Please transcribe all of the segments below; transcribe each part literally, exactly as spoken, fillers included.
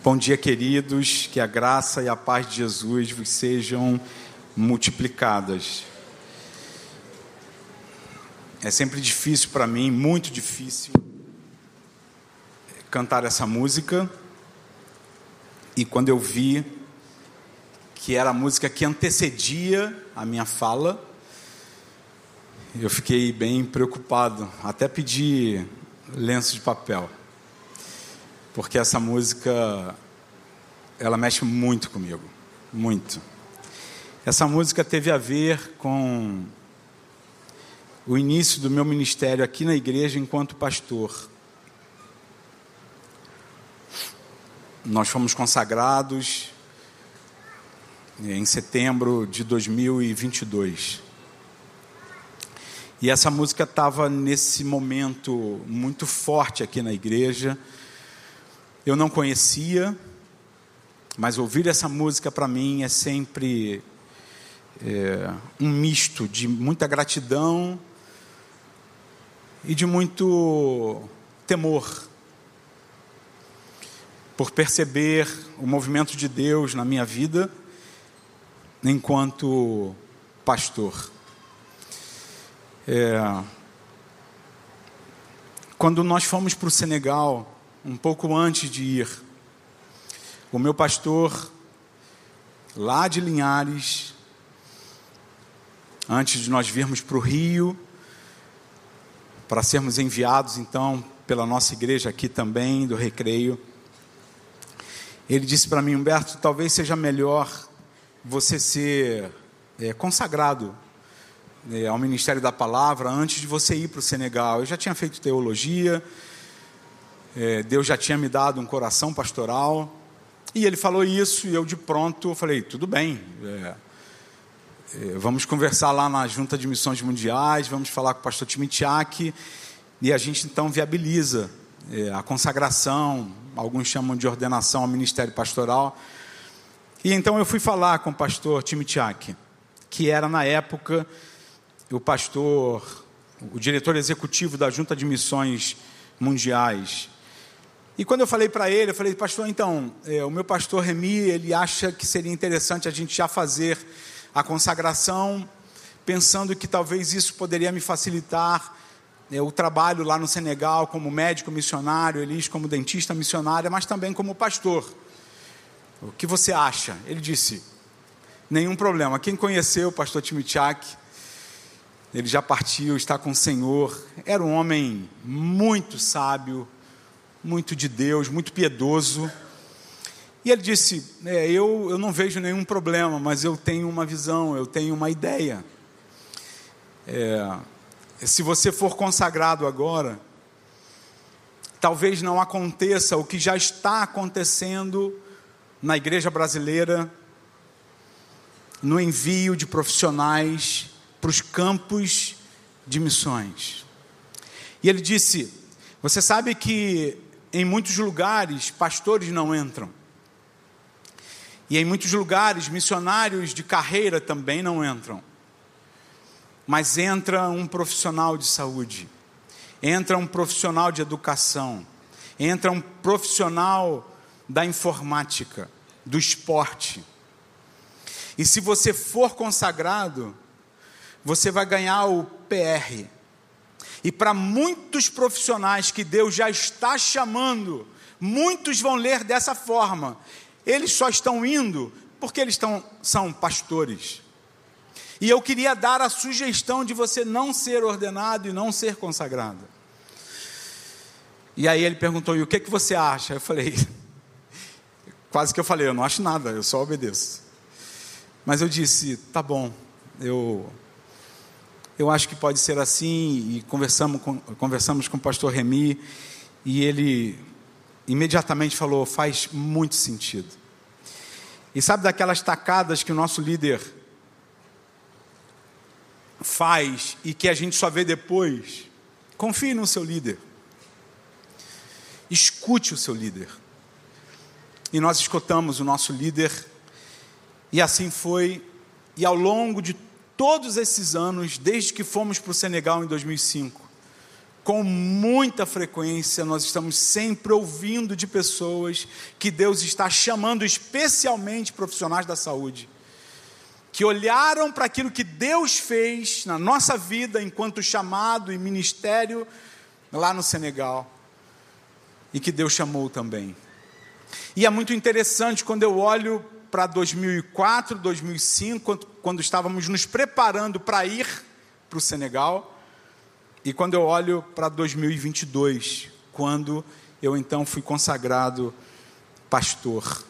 Bom dia, queridos, que a graça e a paz de Jesus vos sejam multiplicadas. É sempre difícil para mim, muito difícil, cantar essa música. E quando eu vi que era a música que antecedia a minha fala, eu fiquei bem preocupado, até pedi lenço de papel, porque essa música, ela mexe muito comigo, muito. Essa música teve a ver com o início do meu ministério aqui na igreja enquanto pastor. Nós fomos consagrados em setembro de dois mil e vinte e dois. E essa música estava nesse momento muito forte aqui na igreja. Eu não conhecia, mas ouvir essa música para mim é sempre é, um misto de muita gratidão e de muito temor, por perceber o movimento de Deus na minha vida enquanto pastor. É, quando nós fomos para o Senegal, um pouco antes de ir, o meu pastor, lá de Linhares, antes de nós virmos para o Rio, para sermos enviados então pela nossa igreja aqui também, do Recreio, ele disse para mim: Humberto, talvez seja melhor você ser é, consagrado é, ao Ministério da Palavra antes de você ir para o Senegal. Eu já tinha feito teologia, É, Deus já tinha me dado um coração pastoral, e ele falou isso, e eu de pronto falei, tudo bem, é, é, vamos conversar lá na Junta de Missões Mundiais, vamos falar com o pastor Timitiak, e a gente então viabiliza é, a consagração, alguns chamam de ordenação ao ministério pastoral. E então eu fui falar com o pastor Timitiak, que era na época o pastor, o diretor executivo da Junta de Missões Mundiais. E quando eu falei para ele, eu falei, pastor, então, é, o meu pastor Remy, ele acha que seria interessante a gente já fazer a consagração, pensando que talvez isso poderia me facilitar é, o trabalho lá no Senegal, como médico missionário, Elis como dentista missionária, mas também como pastor. O que você acha? Ele disse, nenhum problema. Quem conheceu o pastor Timitiak, ele já partiu, está com o Senhor, era um homem muito sábio, muito de Deus, muito piedoso. E ele disse, é, eu, eu não vejo nenhum problema, mas eu tenho uma visão, eu tenho uma ideia. É, se você for consagrado agora, talvez não aconteça o que já está acontecendo na igreja brasileira, no envio de profissionais para os campos de missões. E ele disse, você sabe que em muitos lugares, pastores não entram. E em muitos lugares, missionários de carreira também não entram. Mas entra um profissional de saúde, entra um profissional de educação, entra um profissional da informática, do esporte. E se você for consagrado, você vai ganhar o P R. E para muitos profissionais que Deus já está chamando, muitos vão ler dessa forma. Eles só estão indo porque eles estão, são pastores. E eu queria dar a sugestão de você não ser ordenado e não ser consagrado. E aí ele perguntou, e o que, que você acha? Eu falei, quase que eu falei, eu não acho nada, eu só obedeço. Mas eu disse, tá bom, eu... Eu acho que pode ser assim, e conversamos com, conversamos com o pastor Remy, e ele imediatamente falou, faz muito sentido. E sabe daquelas tacadas que o nosso líder faz, e que a gente só vê depois? Confie no seu líder. Escute o seu líder. E nós escutamos o nosso líder, e assim foi, e ao longo de todos esses anos, desde que fomos para o Senegal em dois mil e cinco, com muita frequência, nós estamos sempre ouvindo de pessoas que Deus está chamando, especialmente profissionais da saúde, que olharam para aquilo que Deus fez na nossa vida, enquanto chamado e ministério, lá no Senegal, e que Deus chamou também. E é muito interessante quando eu olho para dois mil e quatro, dois mil e cinco, quando, quando estávamos nos preparando para ir para o Senegal, e quando eu olho para dois mil e vinte e dois, quando eu então fui consagrado pastor.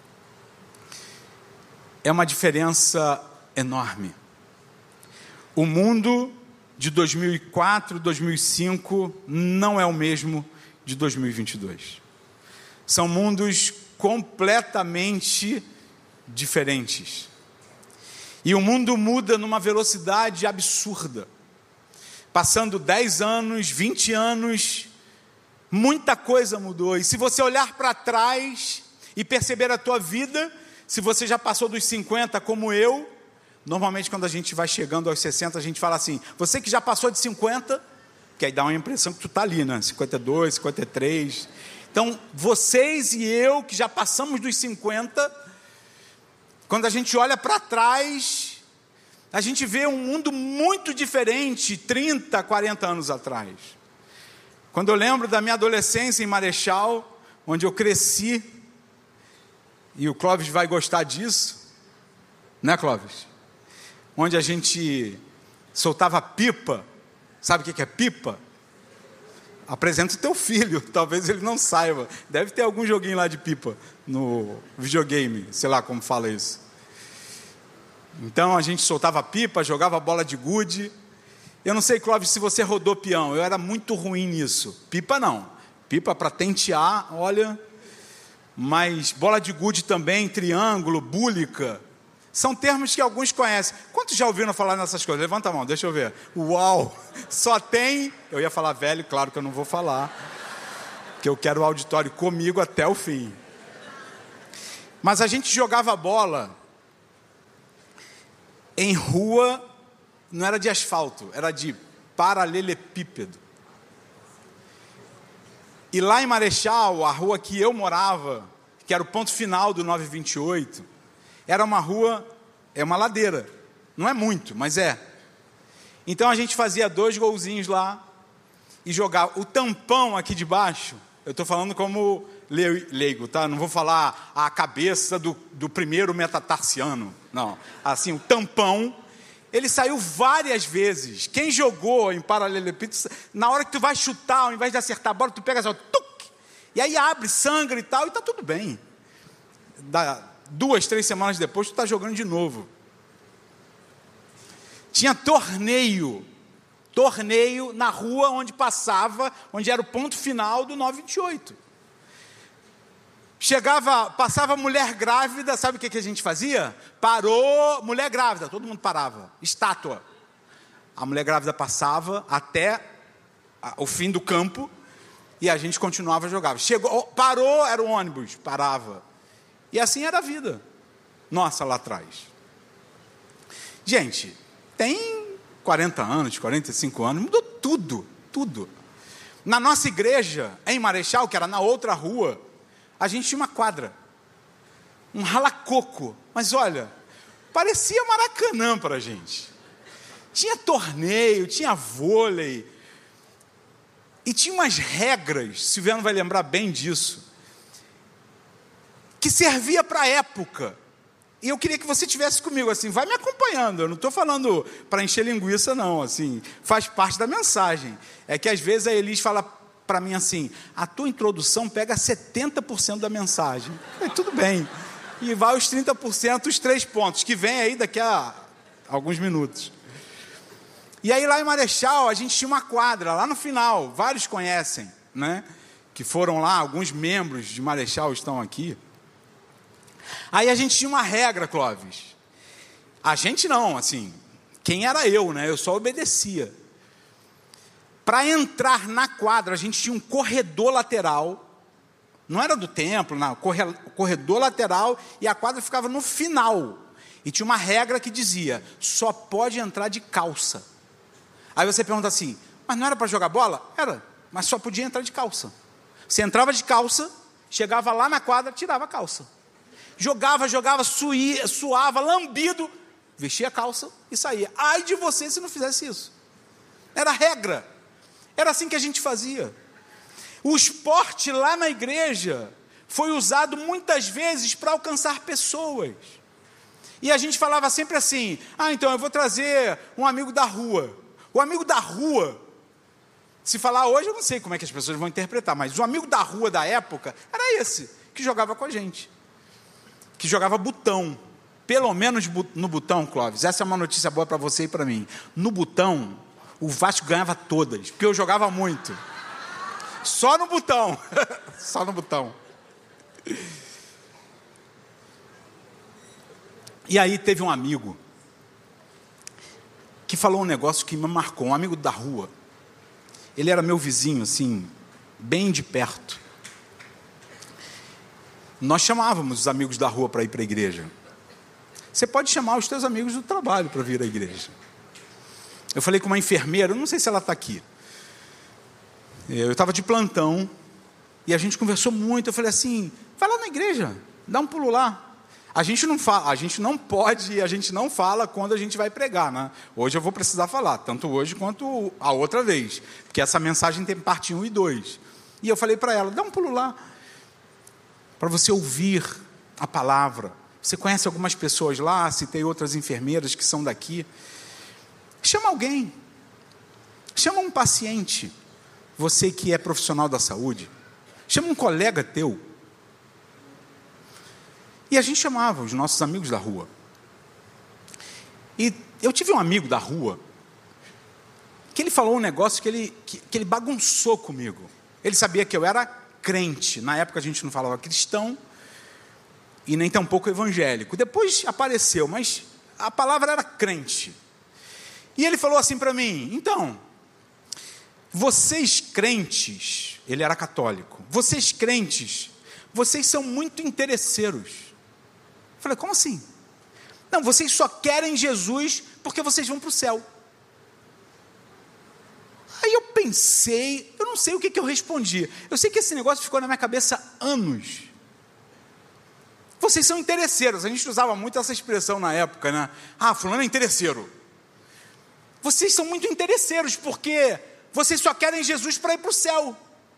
É uma diferença enorme. O mundo de dois mil e quatro, dois mil e cinco não é o mesmo de dois mil e vinte e dois. São mundos completamente diferentes. E o mundo muda numa velocidade absurda. Passando dez anos, vinte anos, muita coisa mudou. E se você olhar para trás e perceber a tua vida, se você já passou dos cinquenta como eu, normalmente quando a gente vai chegando aos sessenta, a gente fala assim, você que já passou de cinquenta, que aí dá uma impressão que tu está ali, né? cinquenta e dois, cinquenta e três. Então, vocês e eu que já passamos dos cinquenta, quando a gente olha para trás, a gente vê um mundo muito diferente, trinta, quarenta anos atrás. Quando eu lembro da minha adolescência em Marechal, onde eu cresci, e o Clóvis vai gostar disso, né, Clóvis? Onde a gente soltava pipa. Sabe o que é pipa? Apresenta o teu filho, talvez ele não saiba. Deve ter algum joguinho lá de pipa no videogame, sei lá como fala isso. Então a gente soltava pipa, jogava bola de gude. Eu não sei, Clóvis, se você rodou peão. Eu era muito ruim nisso. Pipa não. Pipa para tentear, olha. Mas bola de gude também, triângulo, búlica. São termos que alguns conhecem. Quantos já ouviram falar nessas coisas? Levanta a mão, deixa eu ver. Uau! Só tem... Eu ia falar velho, claro que eu não vou falar. Porque eu quero o auditório comigo até o fim. Mas a gente jogava bola em rua, não era de asfalto, era de paralelepípedo. E lá em Marechal, a rua que eu morava, que era o ponto final do nove vinte e oito, era uma rua, é uma ladeira. Não é muito, mas é. Então a gente fazia dois golzinhos lá e jogava. O tampão aqui de baixo, eu estou falando como leigo, tá? Não vou falar a cabeça do, do primeiro metatarsiano, não. Assim, o tampão, ele saiu várias vezes. Quem jogou em paralelepípedo, na hora que tu vai chutar, ao invés de acertar a bola, tu pega assim, ó, tuc, e aí abre, sangra e tal, e tá tudo bem. Da, duas, três semanas depois, tu tá jogando de novo. Tinha torneio, torneio na rua onde passava, onde era o ponto final do nove vinte e oito. Chegava, passava mulher grávida, sabe o que, que a gente fazia? Parou, mulher grávida, todo mundo parava, estátua. A mulher grávida passava até o fim do campo e a gente continuava a jogar. Chegou, parou, era o ônibus, parava. E assim era a vida nossa lá atrás. Gente, tem quarenta anos, quarenta e cinco anos, mudou tudo, tudo. Na nossa igreja, em Marechal, que era na outra rua, a gente tinha uma quadra, um ralacoco, mas olha, parecia Maracanã para a gente. Tinha torneio, tinha vôlei, e tinha umas regras, Silviano vai lembrar bem disso, que servia para a época. E eu queria que você estivesse comigo, assim, vai me acompanhando, eu não estou falando para encher linguiça não, assim, faz parte da mensagem. É que às vezes a Elis fala para mim assim, a tua introdução pega setenta por cento da mensagem. E tudo bem. E vai os trinta por cento, os três pontos, que vem aí daqui a alguns minutos. E aí lá em Marechal, a gente tinha uma quadra, lá no final, vários conhecem, né? Que foram lá, alguns membros de Marechal estão aqui. Aí a gente tinha uma regra, Clóvis. A gente não, assim, quem era eu, né? Eu só obedecia. Para entrar na quadra, a gente tinha um corredor lateral, não era do templo, não, corredor lateral, e a quadra ficava no final. E tinha uma regra que dizia, só pode entrar de calça. Aí você pergunta assim, Mas não era para jogar bola? Era, mas só podia entrar de calça. Você entrava de calça, chegava lá na quadra, tirava a calça. Jogava, jogava, suía, suava, lambido, vestia a calça e saía. Ai de você se não fizesse isso. Era regra. Era assim que a gente fazia. O esporte lá na igreja foi usado muitas vezes para alcançar pessoas. E a gente falava sempre assim, ah, então eu vou trazer um amigo da rua. O amigo da rua, se falar hoje, eu não sei como é que as pessoas vão interpretar, mas o amigo da rua da época era esse, que jogava com a gente. Que jogava botão. Pelo menos no botão, Clóvis, essa é uma notícia boa para você e para mim. No botão, o Vasco ganhava todas, porque eu jogava muito. Só no botão. Só no botão. E aí teve um amigo que falou um negócio que me marcou, um amigo da rua. Ele era meu vizinho, assim, bem de perto. Nós chamávamos os amigos da rua para ir para a igreja. Você pode chamar os teus amigos do trabalho para vir à igreja. Eu falei com uma enfermeira, eu não sei se ela está aqui. Eu estava de plantão e a gente conversou muito. Eu falei assim, vai lá na igreja, dá um pulo lá. A gente não fala, a gente não pode, a gente não fala quando a gente vai pregar, né? Hoje eu vou precisar falar, tanto hoje quanto a outra vez, porque essa mensagem tem parte um e dois. E eu falei para ela, dá um pulo lá, para você ouvir a palavra. Você conhece algumas pessoas lá, citei outras enfermeiras que são daqui. Chama alguém, chama um paciente, você que é profissional da saúde, chama um colega teu. E a gente chamava os nossos amigos da rua. E eu tive um amigo da rua, que ele falou um negócio que ele, que, que ele bagunçou comigo. Ele sabia que eu era crente, na época a gente não falava cristão, e nem tampouco evangélico. Depois apareceu, mas a palavra era crente. E ele falou assim para mim, então, vocês crentes, ele era católico, vocês crentes, vocês são muito interesseiros. Eu falei, como assim? Não, vocês só querem Jesus porque vocês vão para o céu. Aí eu pensei, eu não sei o que, que eu respondi. Eu sei que esse negócio ficou na minha cabeça anos. Vocês são interesseiros. A gente usava muito essa expressão na época, né? Ah, fulano é interesseiro. Vocês são muito interesseiros, porque vocês só querem Jesus para ir para o céu.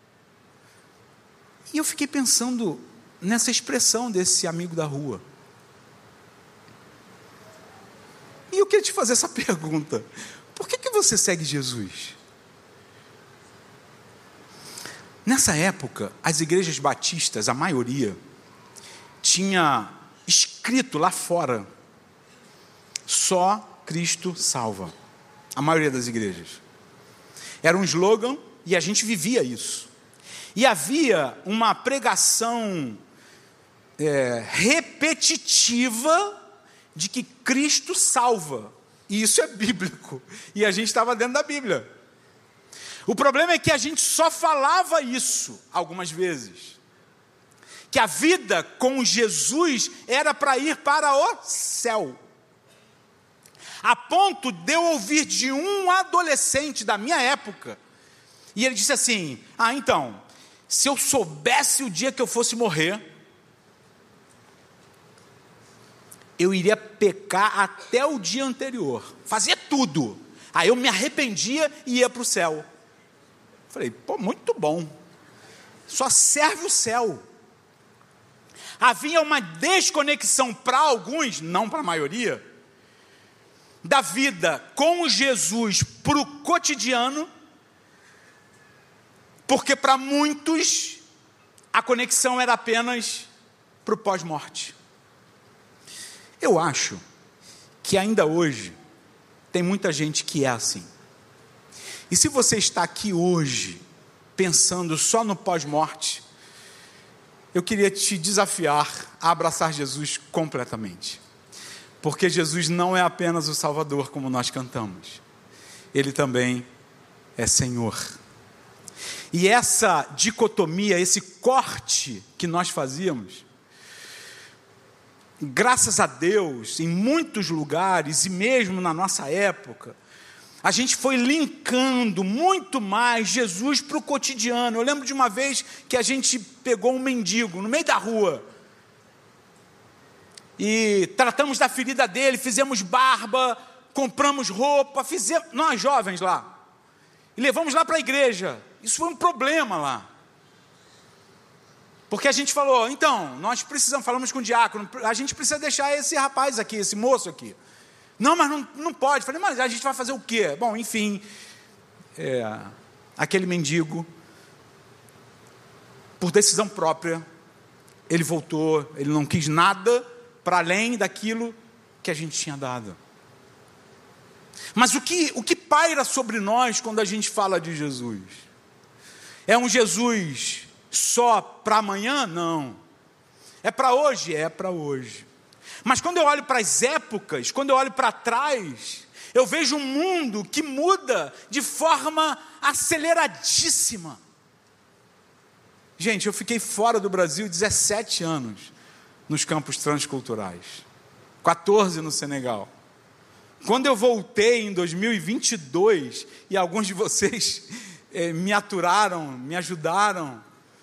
E eu fiquei pensando nessa expressão desse amigo da rua. E eu queria te fazer essa pergunta. Por que, que você segue Jesus? Nessa época, as igrejas batistas, a maioria, tinha escrito lá fora, só Cristo salva. A maioria das igrejas. Era um slogan e a gente vivia isso. E havia uma pregação é, repetitiva de que Cristo salva. E isso é bíblico. E a gente estava dentro da Bíblia. O problema é que a gente só falava isso algumas vezes. Que a vida com Jesus era para ir para o céu. A ponto de eu ouvir de um adolescente da minha época. E ele disse assim, ah, então, se eu soubesse o dia que eu fosse morrer, eu iria pecar até o dia anterior, fazer tudo. Aí eu me arrependia e ia para o céu. Falei, pô, muito bom. Só serve o céu. Havia uma desconexão para alguns, não para a maioria, da vida com Jesus para o cotidiano, porque para muitos a conexão era apenas para o pós-morte. Eu acho que ainda hoje tem muita gente que é assim. E se você está aqui hoje pensando só no pós-morte, eu queria te desafiar a abraçar Jesus completamente. Porque Jesus não é apenas o Salvador, como nós cantamos. Ele também é Senhor. E essa dicotomia, esse corte que nós fazíamos, graças a Deus, em muitos lugares, e mesmo na nossa época, a gente foi linkando muito mais Jesus para o cotidiano. Eu lembro de uma vez que a gente pegou um mendigo no meio da rua e tratamos da ferida dele, fizemos barba, compramos roupa, fizemos, nós jovens lá, e levamos lá para a igreja. Isso foi um problema lá, porque a gente falou, então, nós precisamos, falamos com o diácono, a gente precisa deixar esse rapaz aqui, esse moço aqui. Não, mas não, não pode. Falei, mas a gente vai fazer o quê? Bom, enfim, é, aquele mendigo, por decisão própria, ele voltou, ele não quis nada para além daquilo que a gente tinha dado. Mas o que, o que paira sobre nós quando a gente fala de Jesus? É um Jesus só para amanhã? Não. É para hoje? É para hoje. Mas quando eu olho para as épocas, quando eu olho para trás, eu vejo um mundo que muda de forma aceleradíssima. Gente, eu fiquei fora do Brasil dezessete anos nos campos transculturais, quatorze no Senegal. Quando eu voltei em dois mil e vinte e dois, e alguns de vocês eh, me aturaram, me ajudaram,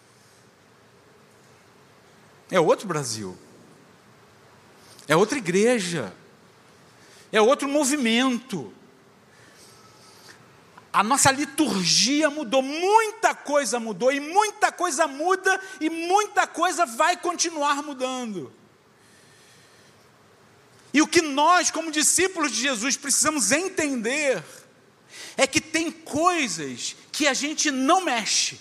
é outro Brasil. É outra igreja, é outro movimento. A nossa liturgia mudou, muita coisa mudou, e muita coisa muda, e muita coisa vai continuar mudando. E o que nós, como discípulos de Jesus, precisamos entender, é que tem coisas que a gente não mexe,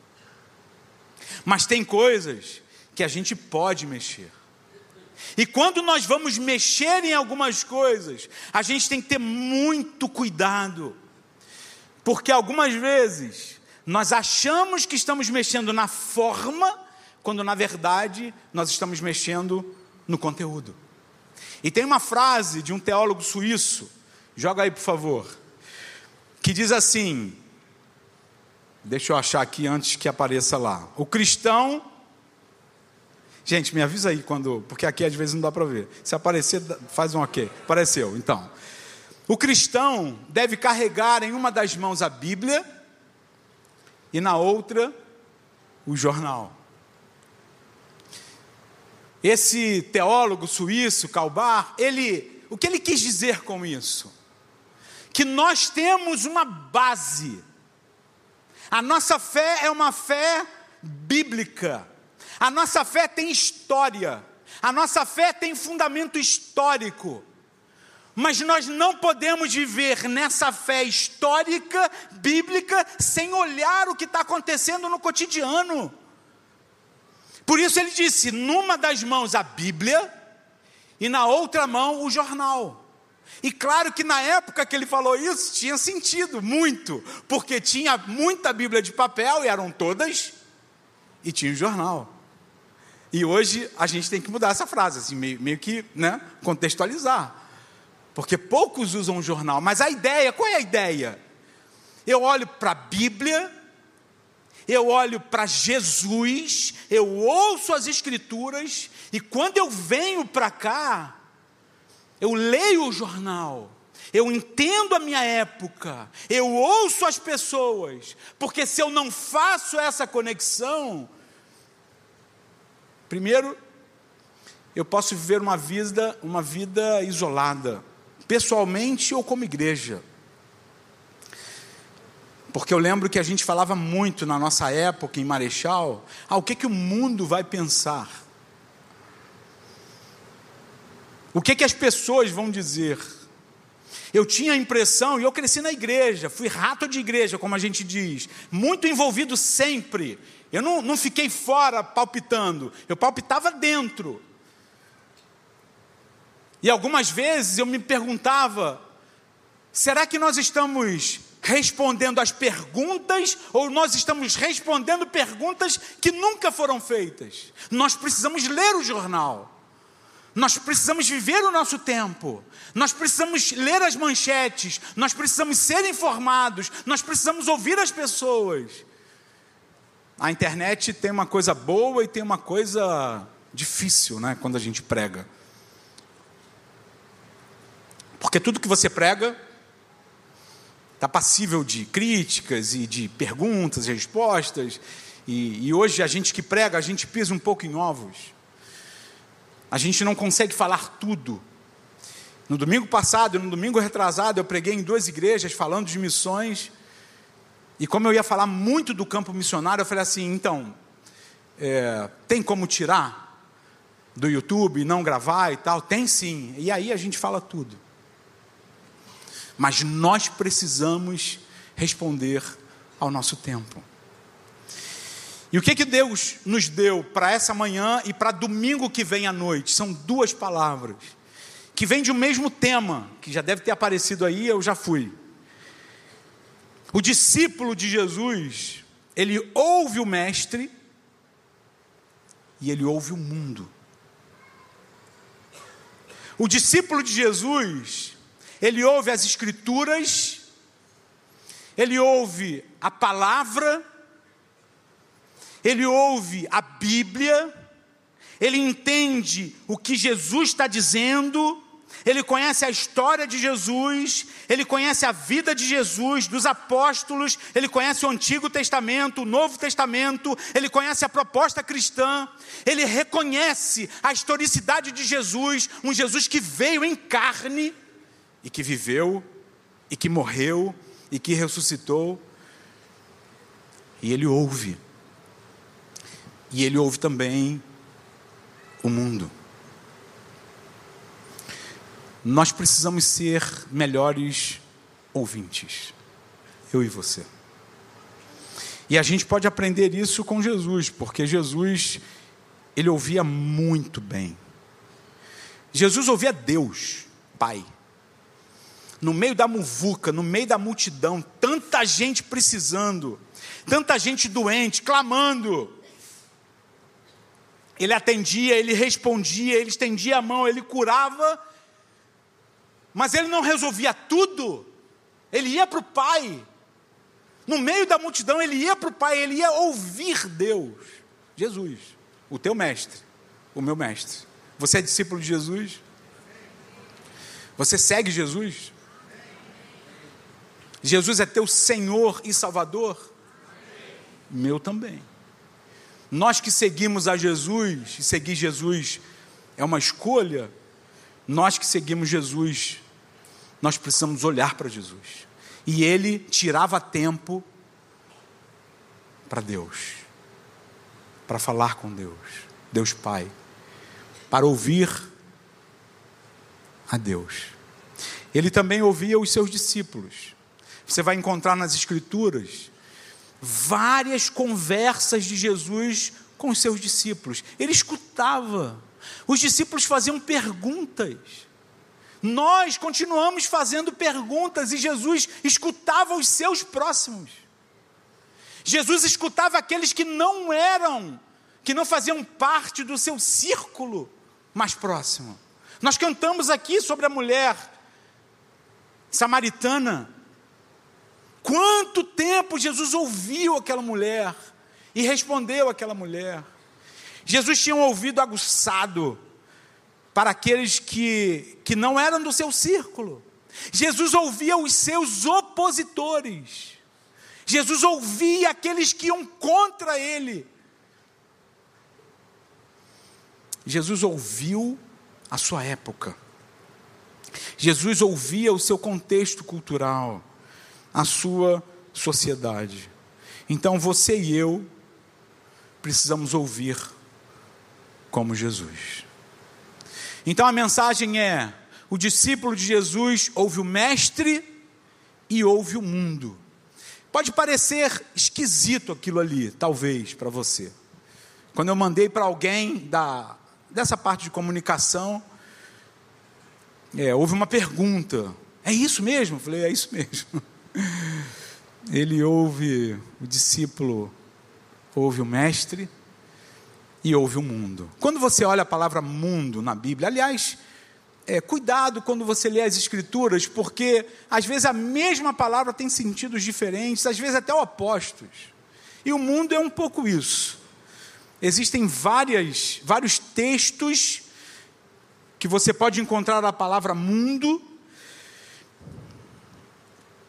mas tem coisas que a gente pode mexer. E quando nós vamos mexer em algumas coisas, a gente tem que ter muito cuidado, porque algumas vezes nós achamos que estamos mexendo na forma, quando na verdade nós estamos mexendo no conteúdo. E tem uma frase de um teólogo suíço, joga aí por favor, que diz assim, deixa eu achar aqui antes que apareça lá, o cristão... Gente, me avisa aí quando, porque aqui às vezes não dá para ver. Se aparecer, faz um ok. Apareceu, então. O cristão deve carregar em uma das mãos a Bíblia e na outra o jornal. Esse teólogo suíço, Calbar, ele, o que ele quis dizer com isso? Que nós temos uma base. A nossa fé é uma fé bíblica. A nossa fé tem história, a nossa fé tem fundamento histórico, mas nós não podemos viver nessa fé histórica, bíblica, sem olhar o que está acontecendo no cotidiano. Por isso ele disse, numa das mãos a Bíblia, e na outra mão o jornal. E claro que na época que ele falou isso, tinha sentido muito, porque tinha muita Bíblia de papel, e eram todas, e tinha o jornal. E hoje a gente tem que mudar essa frase, assim, meio, meio que, né, contextualizar. Porque poucos usam o jornal, mas a ideia, qual é a ideia? Eu olho para a Bíblia, eu olho para Jesus, eu ouço as Escrituras, e quando eu venho para cá, eu leio o jornal, eu entendo a minha época, eu ouço as pessoas, porque se eu não faço essa conexão, primeiro, eu posso viver uma vida, uma vida isolada, pessoalmente ou como igreja. Porque eu lembro que a gente falava muito na nossa época, em Marechal, ah, o que, que o mundo vai pensar? O que, que as pessoas vão dizer? Eu tinha a impressão, e eu cresci na igreja, fui rato de igreja, como a gente diz, muito envolvido sempre. Eu não, não fiquei fora palpitando, eu palpitava dentro. E algumas vezes eu me perguntava, será que nós estamos respondendo as perguntas, ou nós estamos respondendo perguntas que nunca foram feitas? Nós precisamos ler o jornal, nós precisamos viver o nosso tempo, nós precisamos ler as manchetes, nós precisamos ser informados, nós precisamos ouvir as pessoas. A internet tem uma coisa boa e tem uma coisa difícil, né, quando a gente prega. Porque tudo que você prega está passível de críticas e de perguntas e respostas, e, e hoje a gente que prega, a gente pisa um pouco em ovos, a gente não consegue falar tudo. No domingo passado e no domingo retrasado, eu preguei em duas igrejas falando de missões, e como eu ia falar muito do campo missionário, eu falei assim, então, é, tem como tirar do YouTube, não gravar e tal? Tem sim, e aí a gente fala tudo. Mas nós precisamos responder ao nosso tempo. E o que que Deus nos deu para essa manhã e para domingo que vem à noite? São duas palavras, que vêm de um mesmo tema, que já deve ter aparecido aí, eu já fui. O discípulo de Jesus, ele ouve o mestre e ele ouve o mundo. O discípulo de Jesus, ele ouve as escrituras, ele ouve a palavra, ele ouve a Bíblia, ele entende o que Jesus está dizendo, ele conhece a história de Jesus, ele conhece a vida de Jesus, dos apóstolos, ele conhece o Antigo Testamento, o Novo Testamento, ele conhece a proposta cristã, ele reconhece a historicidade de Jesus, um Jesus que veio em carne, e que viveu, e que morreu, e que ressuscitou, e ele ouve, e ele ouve também o mundo. Nós precisamos ser melhores ouvintes, eu e você. E a gente pode aprender isso com Jesus, porque Jesus, ele ouvia muito bem. Jesus ouvia Deus, Pai. No meio da muvuca, no meio da multidão, tanta gente precisando, tanta gente doente, clamando. Ele atendia, ele respondia, ele estendia a mão, ele curava, mas ele não resolvia tudo, ele ia para o Pai. No meio da multidão, ele ia para o Pai, ele ia ouvir Deus. Jesus, o teu mestre, o meu mestre. Você é discípulo de Jesus? Você segue Jesus? Jesus é teu Senhor e Salvador? Meu também. Nós que seguimos a Jesus, e seguir Jesus é uma escolha, nós que seguimos Jesus, nós precisamos olhar para Jesus. E ele tirava tempo para Deus, para falar com Deus, Deus Pai, para ouvir a Deus. Ele também ouvia os seus discípulos. Você vai encontrar nas Escrituras várias conversas de Jesus com os seus discípulos. Ele escutava. Os discípulos faziam perguntas. Nós continuamos fazendo perguntas e Jesus escutava os seus próximos. Jesus escutava aqueles que não eram, que não faziam parte do seu círculo mais próximo. Nós cantamos aqui sobre a mulher samaritana. Quanto tempo Jesus ouviu aquela mulher e respondeu àquela mulher. Jesus tinha um ouvido aguçado para aqueles que, que não eram do seu círculo. Jesus ouvia os seus opositores. Jesus ouvia aqueles que iam contra ele. Jesus ouviu a sua época. Jesus ouvia o seu contexto cultural, a sua sociedade. Então você e eu precisamos ouvir como Jesus. Então a mensagem é: o discípulo de Jesus ouve o mestre e ouve o mundo. Pode parecer esquisito aquilo ali, talvez, para você. Quando eu mandei para alguém da, dessa parte de comunicação, é, houve uma pergunta: é isso mesmo? Eu falei, é isso mesmo. Ele ouve, o discípulo ouve o mestre e ouve o mundo. Quando você olha a palavra mundo na Bíblia, aliás, é, cuidado quando você lê as Escrituras, porque às vezes a mesma palavra tem sentidos diferentes, às vezes até opostos. E o mundo é um pouco isso. Existem várias, vários textos que você pode encontrar a palavra mundo.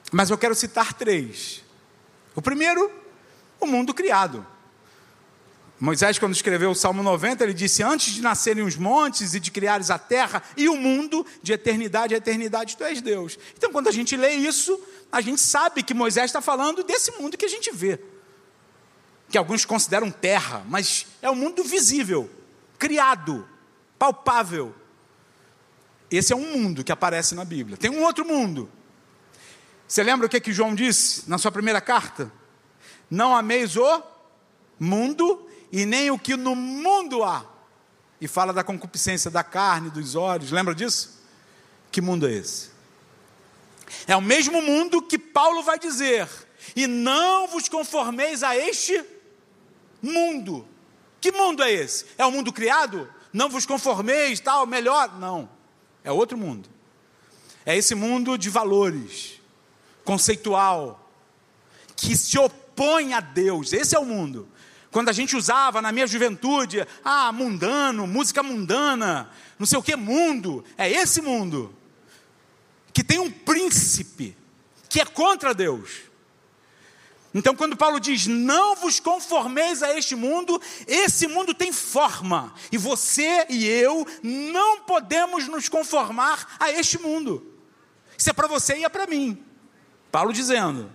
Mas eu quero citar três. O primeiro, o mundo criado. Moisés, quando escreveu o Salmo noventa, ele disse: antes de nascerem os montes e de criares a terra e o mundo, de eternidade a eternidade, tu és Deus. Então, quando a gente lê isso, a gente sabe que Moisés está falando desse mundo que a gente vê, que alguns consideram terra, mas é o mundo visível, criado, palpável. Esse é um mundo que aparece na Bíblia. Tem um outro mundo. Você lembra o que, que João disse na sua primeira carta? Não ameis o mundo e nem o que no mundo há. E fala da concupiscência da carne, dos olhos. Lembra disso? Que mundo é esse? É o mesmo mundo que Paulo vai dizer: e não vos conformeis a este mundo. Que mundo é esse? É o mundo criado? Não vos conformeis, tal, melhor? Não. É outro mundo. É esse mundo de valores, conceitual, que se opõe a Deus. Esse é o mundo. Quando a gente usava na minha juventude, ah, mundano, música mundana, não sei o que, mundo, é esse mundo, que tem um príncipe, que é contra Deus. Então, quando Paulo diz, não vos conformeis a este mundo, esse mundo tem forma, e você e eu não podemos nos conformar a este mundo. Isso é para você e é para mim. Paulo dizendo.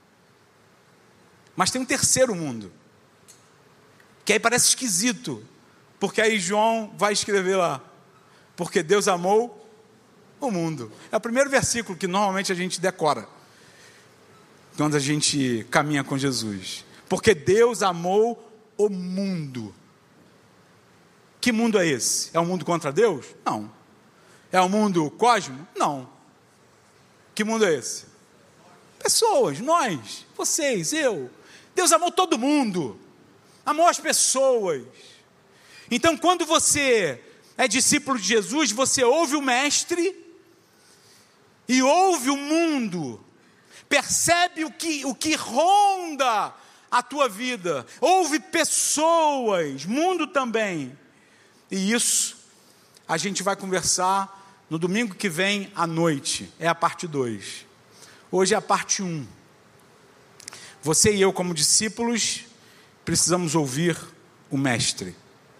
Mas tem um terceiro mundo, que aí parece esquisito, porque aí João vai escrever lá, porque Deus amou o mundo. É o primeiro versículo que normalmente a gente decora quando a gente caminha com Jesus. Porque Deus amou o mundo. Que mundo é esse? É um mundo contra Deus? Não. É um mundo cósmico? Não. Que mundo é esse? Pessoas, nós, vocês, eu. Deus amou todo mundo. Amou as pessoas. Então, quando você é discípulo de Jesus, você ouve o Mestre e ouve o mundo, percebe o que, o que ronda a tua vida, ouve pessoas, mundo também. E isso a gente vai conversar no domingo que vem à noite, é a parte dois. Hoje é a parte um. Você e eu, como discípulos, precisamos ouvir o Mestre.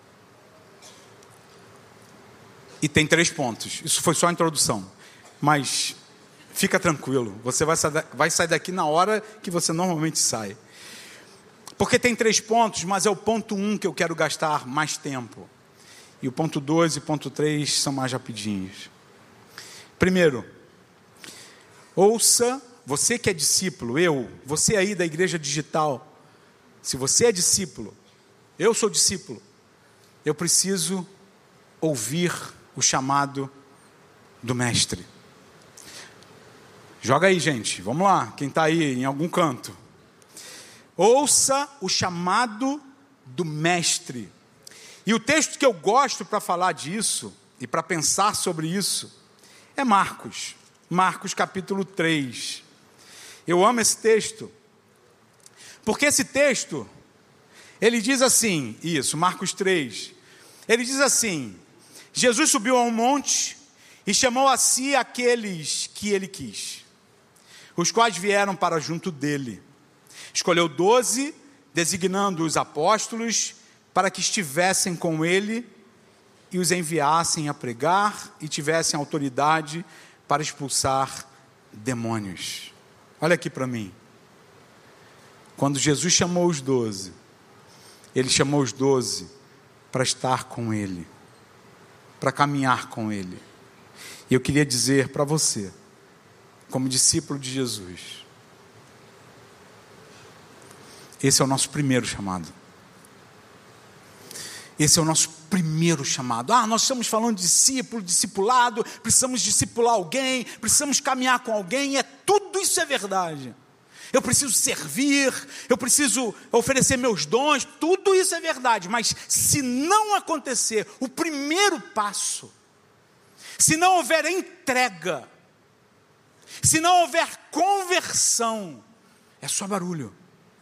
E tem três pontos. Isso foi só a introdução. Mas fica tranquilo. Você vai sair, vai sair daqui na hora que você normalmente sai. Porque tem três pontos, mas é o ponto um que eu quero gastar mais tempo. E o ponto dois e o ponto três são mais rapidinhos. Primeiro, ouça, você que é discípulo, eu, você aí da igreja digital, se você é discípulo, eu sou discípulo, eu preciso ouvir o chamado do Mestre. Joga aí, gente, vamos lá, quem está aí em algum canto. Ouça o chamado do Mestre. E o texto que eu gosto para falar disso, e para pensar sobre isso, é Marcos, Marcos capítulo três. Eu amo esse texto, porque esse texto, ele diz assim, isso, Marcos três, ele diz assim: Jesus subiu a um monte e chamou a si aqueles que ele quis, os quais vieram para junto dele. Escolheu doze, designando os apóstolos, para que estivessem com ele e os enviassem a pregar e tivessem autoridade para expulsar demônios. Olha aqui para mim. Quando Jesus chamou os doze, ele chamou os doze para estar com ele, para caminhar com ele. E eu queria dizer para você, como discípulo de Jesus, esse é o nosso primeiro chamado. Esse é o nosso primeiro chamado. Ah, nós estamos falando de discípulo, discipulado, precisamos discipular alguém, precisamos caminhar com alguém, é, tudo isso é verdade. Eu preciso servir, eu preciso oferecer meus dons, tudo isso é verdade, mas se não acontecer o primeiro passo, se não houver entrega, se não houver conversão, é só barulho.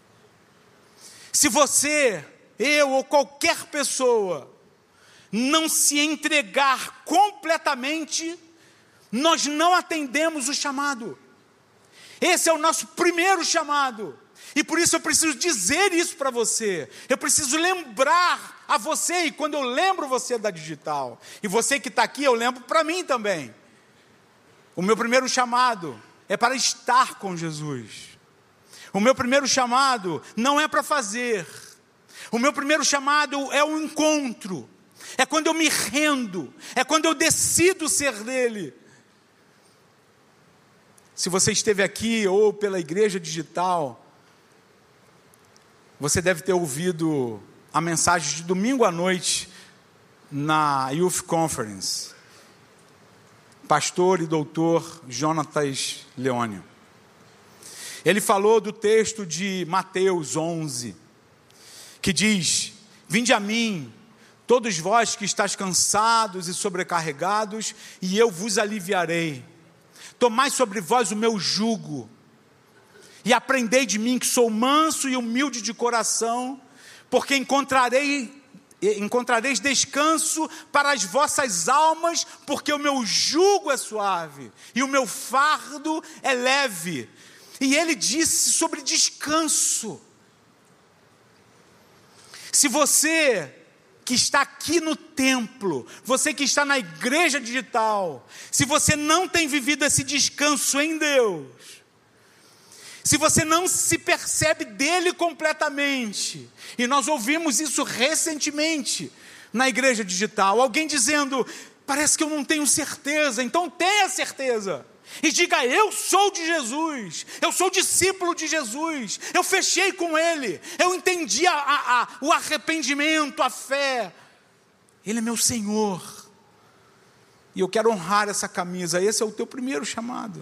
Se você, eu ou qualquer pessoa não se entregar completamente, nós não atendemos o chamado. Esse é o nosso primeiro chamado. E por isso eu preciso dizer isso para você. Eu preciso lembrar a você. E quando eu lembro você da digital, e você que está aqui, eu lembro para mim também. O meu primeiro chamado é para estar com Jesus. O meu primeiro chamado não é para fazer. O meu primeiro chamado é o encontro. É quando eu me rendo. É quando eu decido ser dele. Se você esteve aqui ou pela igreja digital, você deve ter ouvido a mensagem de domingo à noite na Youth Conference. Pastor e doutor Jonatas Leônio. Ele falou do texto de Mateus onze, que diz: vinde a mim, todos vós que estáis cansados e sobrecarregados, e eu vos aliviarei. Tomai sobre vós o meu jugo, e aprendei de mim, que sou manso e humilde de coração, porque encontrarei, encontrareis descanso para as vossas almas, porque o meu jugo é suave, e o meu fardo é leve. E ele disse sobre descanso. Se você que está aqui no templo, você que está na igreja digital, se você não tem vivido esse descanso em Deus, se você não se percebe dele completamente, e nós ouvimos isso recentemente na igreja digital, alguém dizendo: parece que eu não tenho certeza. Então tenha certeza, e diga: eu sou de Jesus, eu sou discípulo de Jesus, eu fechei com Ele, eu entendi a, a, a, o arrependimento, a fé, Ele é meu Senhor, e eu quero honrar essa camisa. Esse é o teu primeiro chamado.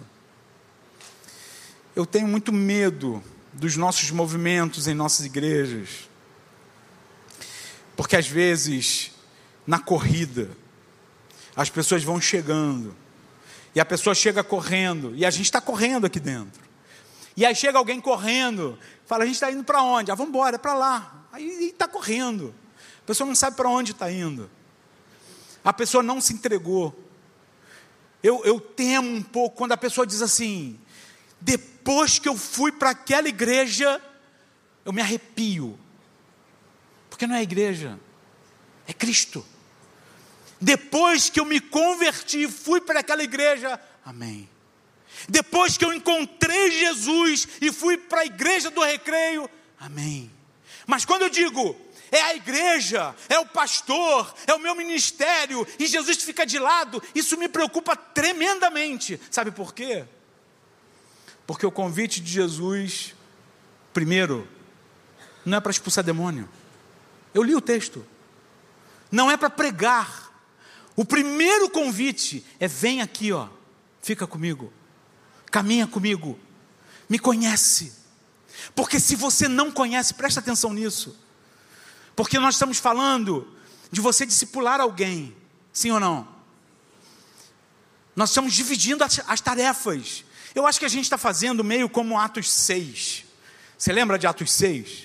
Eu tenho muito medo dos nossos movimentos em nossas igrejas, porque às vezes, na corrida, as pessoas vão chegando, e a pessoa chega correndo, e a gente está correndo aqui dentro, e aí chega alguém correndo, fala: a gente está indo para onde? Ah, vamos embora, é para lá. Aí está correndo, a pessoa não sabe para onde está indo, a pessoa não se entregou. Eu, eu temo um pouco quando a pessoa diz assim: depois que eu fui para aquela igreja, eu me arrepio, porque não é a igreja, é Cristo. Depois que eu me converti, fui para aquela igreja, amém. Depois que eu encontrei Jesus e fui para a igreja do Recreio, amém. Mas quando eu digo, é a igreja, é o pastor, é o meu ministério, e Jesus fica de lado, isso me preocupa tremendamente. Sabe por quê? Porque o convite de Jesus, primeiro, não é para expulsar demônio. Eu li o texto. Não é para pregar. O primeiro convite é: vem aqui, ó, fica comigo, caminha comigo, me conhece. Porque se você não conhece, presta atenção nisso, porque nós estamos falando de você discipular alguém, sim ou não? Nós estamos dividindo as, as tarefas. Eu acho que a gente está fazendo meio como Atos seis. Você lembra de Atos seis?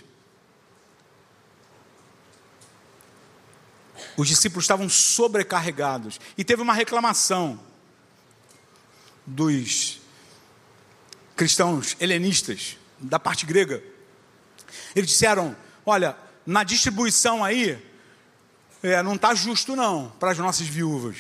Os discípulos estavam sobrecarregados, e teve uma reclamação dos cristãos helenistas, da parte grega. Eles disseram: olha, na distribuição aí, é, não está justo não, para as nossas viúvas.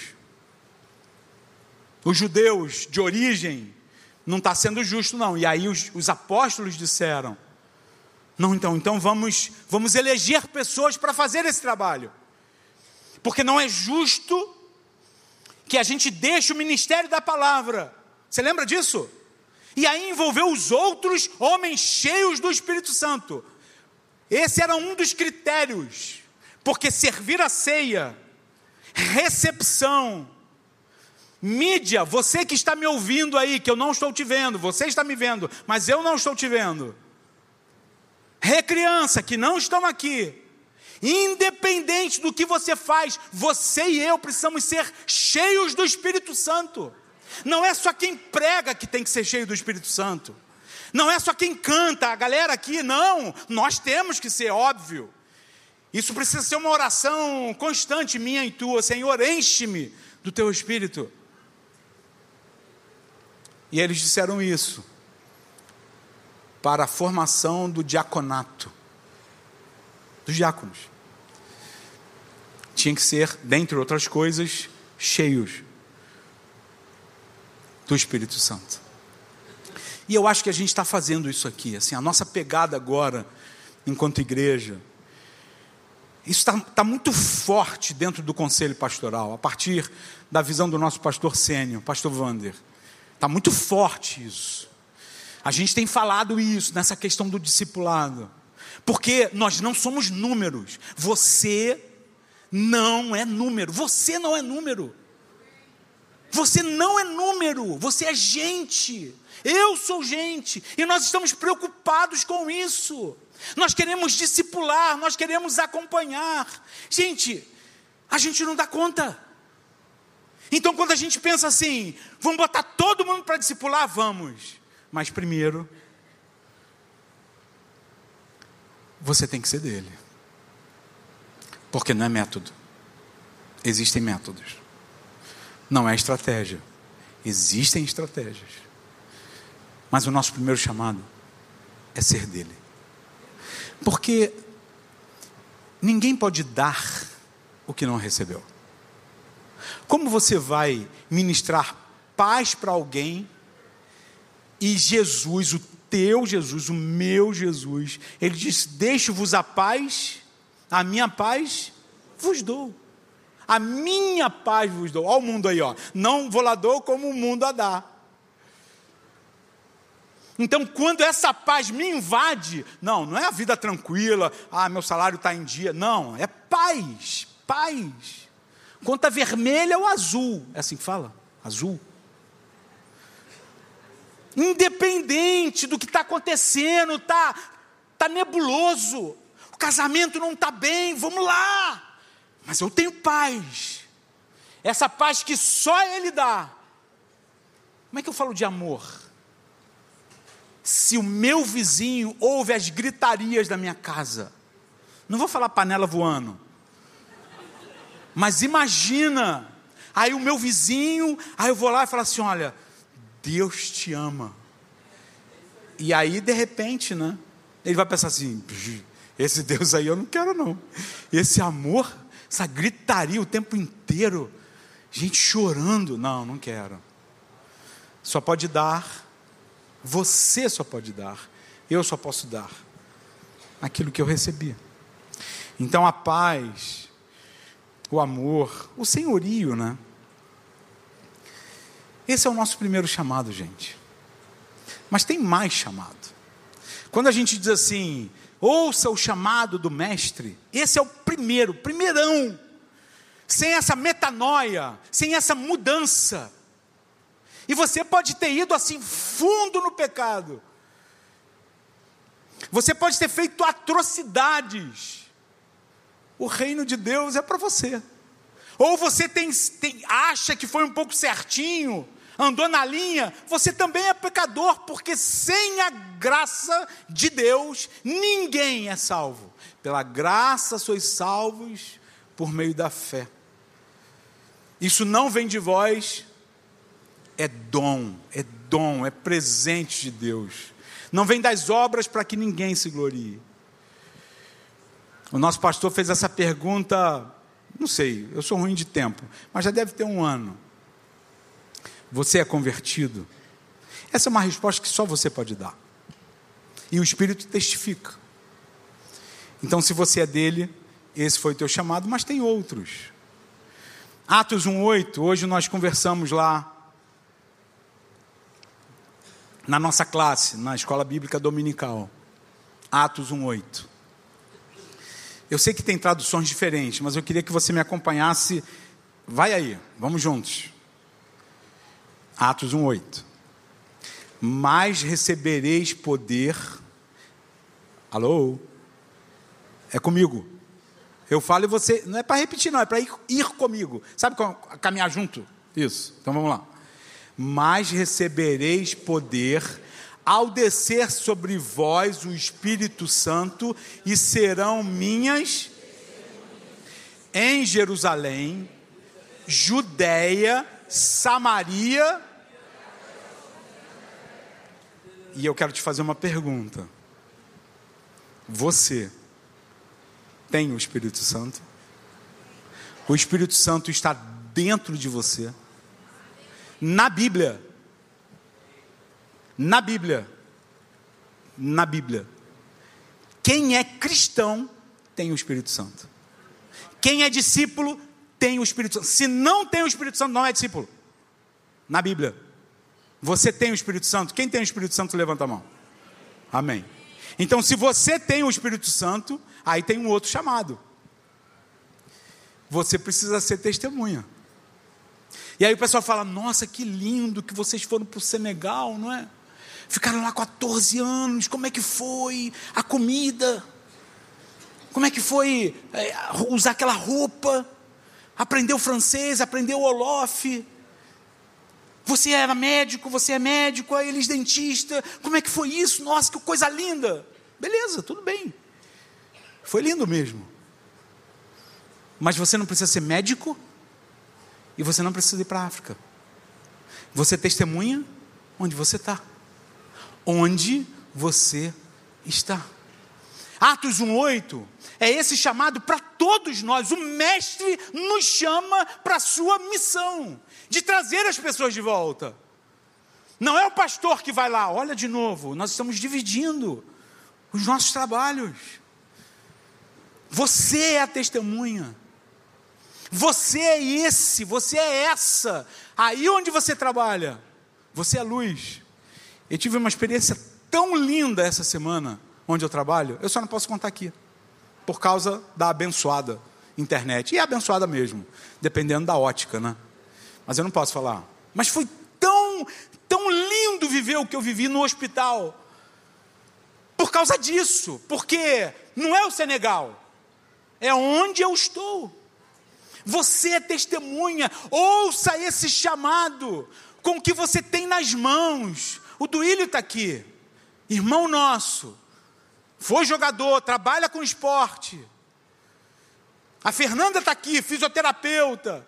Os judeus de origem, não está sendo justo não. E aí os, os apóstolos disseram: não, então, então vamos, vamos eleger pessoas para fazer esse trabalho. Porque não é justo que a gente deixe o ministério da palavra. Você lembra disso? E aí envolveu os outros homens cheios do Espírito Santo. Esse era um dos critérios. Porque servir a ceia, recepção, mídia, você que está me ouvindo aí, que eu não estou te vendo, você está me vendo, mas eu não estou te vendo. Recriança, que não estão aqui. Independente do que você faz, você e eu precisamos ser cheios do Espírito Santo. Não é só quem prega que tem que ser cheio do Espírito Santo. Não é só quem canta, a galera aqui, não. Nós temos que ser, óbvio. Isso precisa ser uma oração constante, minha e tua. Senhor, enche-me do teu Espírito. E eles disseram isso. para a formação do diaconato, dos diáconos. Tinha que ser, dentre outras coisas, cheios do Espírito Santo. E eu acho que a gente está fazendo isso aqui, assim, a nossa pegada agora, enquanto igreja, isso está tá muito forte dentro do conselho pastoral, a partir da visão do nosso pastor sênior, pastor Wander. Está muito forte isso. A gente tem falado isso, nessa questão do discipulado, porque nós não somos números. Você não é número, você não é número. Você não é número, você é gente. Eu sou gente, e nós estamos preocupados com isso. Nós queremos discipular, nós queremos acompanhar. Gente, a gente não dá conta. Então quando a gente pensa assim, vamos botar todo mundo para discipular, vamos. Mas primeiro, você tem que ser dele. Porque não é método. Existem métodos. Não é estratégia. Existem estratégias. Mas o nosso primeiro chamado é ser dele. Porque ninguém pode dar o que não recebeu. Como você vai ministrar paz para alguém e Jesus, o teu Jesus, o meu Jesus, ele disse: deixo-vos a paz, a minha paz vos dou. A minha paz vos dou. Olha o mundo aí, ó. Não vou lá dou como o mundo a dá. Então, quando essa paz me invade, não, não é a vida tranquila, ah, meu salário está em dia, não, é paz, paz. Conta vermelha ou azul, é assim que fala? Azul. Independente do que está acontecendo, está tá nebuloso, o casamento não está bem, vamos lá, mas eu tenho paz, essa paz que só Ele dá. Como é que eu falo de amor? Se o meu vizinho ouve as gritarias da minha casa, não vou falar panela voando, mas imagina, aí o meu vizinho, aí eu vou lá e falo assim: olha, Deus te ama. E aí de repente, né, ele vai pensar assim: esse Deus aí eu não quero não, esse amor, essa gritaria o tempo inteiro, gente chorando, não, não quero. Só pode dar, você só pode dar, eu só posso dar aquilo que eu recebi. Então a paz, o amor, o senhorio, né? Esse é o nosso primeiro chamado, gente. Mas tem mais chamado. Quando a gente diz assim, ouça o chamado do mestre, esse é o primeiro, primeirão. Sem essa metanoia, sem essa mudança. E você pode ter ido assim fundo no pecado. Você pode ter feito atrocidades. O reino de Deus é para você. Ou você tem, tem, acha que foi um pouco certinho, andou na linha, você também é pecador, porque sem a graça de Deus, ninguém é salvo. Pela graça sois salvos por meio da fé. Isso não vem de vós, é dom, é dom, é presente de Deus. Não vem das obras para que ninguém se glorie. O nosso pastor fez essa pergunta, não sei, eu sou ruim de tempo, mas já deve ter um ano. Você é convertido? Essa é uma resposta que só você pode dar. E o Espírito testifica. Então, se você é dele, esse foi o teu chamado, mas tem outros. Atos um, oito, hoje nós conversamos lá, na nossa classe, na escola bíblica dominical. Atos um, oito. Eu sei que tem traduções diferentes, mas eu queria que você me acompanhasse. Vai aí, vamos juntos. Atos um, oito. Mas recebereis poder. Alô? É comigo. Eu falo e você, não é para repetir não, é para ir, ir comigo. Sabe, caminhar junto? Isso, então vamos lá. Mas recebereis poder ao descer sobre vós o Espírito Santo, e serão minhas em Jerusalém, Judeia, Samaria E eu quero te fazer uma pergunta. Você tem o Espírito Santo? O Espírito Santo está dentro de você? Na Bíblia. Na Bíblia. Na Bíblia. Quem é cristão tem o Espírito Santo. Quem é discípulo tem o Espírito Santo. Se não tem o Espírito Santo, não é discípulo. Na Bíblia. Você tem o Espírito Santo? Quem tem o Espírito Santo, levanta a mão. Amém. Então, se você tem o Espírito Santo, aí tem um outro chamado. Você precisa ser testemunha. E aí o pessoal fala, nossa, que lindo que vocês foram para o Senegal, não é? Ficaram lá quatorze anos, como é que foi a comida? Como é que foi é, usar aquela roupa? Aprendeu francês, aprendeu Wolof? Você era médico, você é médico, aí eles dentista. Como é que foi isso? Nossa, que coisa linda. Beleza, tudo bem. Foi lindo mesmo. Mas você não precisa ser médico e você não precisa ir para a África. Você testemunha onde você está. Onde você está. Atos um, oito é esse chamado para todos nós. O mestre nos chama para a sua missão de trazer as pessoas de volta. Não é o pastor que vai lá, olha de novo, nós estamos dividindo os nossos trabalhos. Você é a testemunha. Você é esse, você é essa. Aí onde você trabalha, você é luz. Eu tive uma experiência tão linda essa semana, onde eu trabalho, eu só não posso contar aqui, por causa da abençoada internet. E é abençoada mesmo, dependendo da ótica, né? Mas eu não posso falar. Mas foi tão, tão lindo viver o que eu vivi no hospital, por causa disso, porque não é o Senegal, é onde eu estou. Você é testemunha, ouça esse chamado, com o que você tem nas mãos. O Duílio está aqui, irmão nosso, foi jogador, trabalha com esporte. A Fernanda está aqui, fisioterapeuta.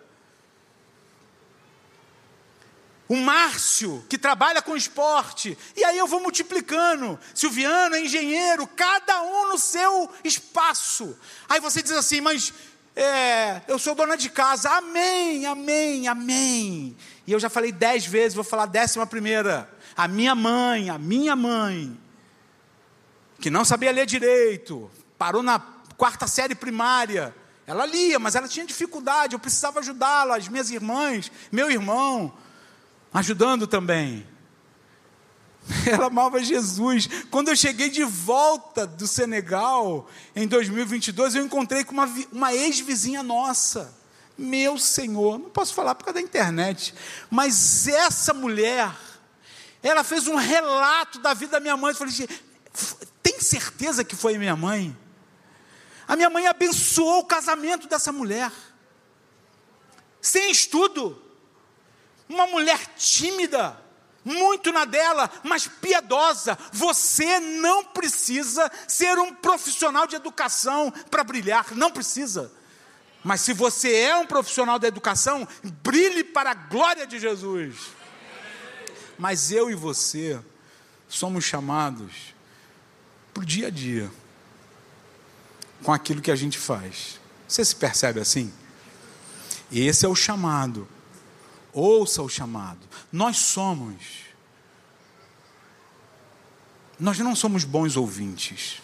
O Márcio, que trabalha com esporte. E aí eu vou multiplicando. Silviano é engenheiro, cada um no seu espaço. Aí você diz assim, mas é, eu sou dona de casa. Amém, amém, amém. E eu já falei dez vezes, vou falar a décima primeira. A minha mãe, a minha mãe, que não sabia ler direito, parou na quarta série primária. Ela lia, mas ela tinha dificuldade, eu precisava ajudá-la, as minhas irmãs, meu irmão, ajudando também. Ela amava Jesus. Quando eu cheguei de volta do Senegal, em dois mil e vinte e dois, eu encontrei com uma, uma ex-vizinha nossa. Meu Senhor, não posso falar por causa da internet, mas essa mulher, ela fez um relato da vida da minha mãe. Eu falei, tem certeza que foi minha mãe? A minha mãe abençoou o casamento dessa mulher, sem estudo, uma mulher tímida, muito na dela, mas piedosa. Você não precisa ser um profissional de educação para brilhar, não precisa. Mas se você é um profissional da educação, brilhe para a glória de Jesus. Mas eu e você somos chamados para o dia a dia, com aquilo que a gente faz. Você se percebe assim? Esse é o chamado. Ouça o chamado. Nós somos, nós não somos bons ouvintes.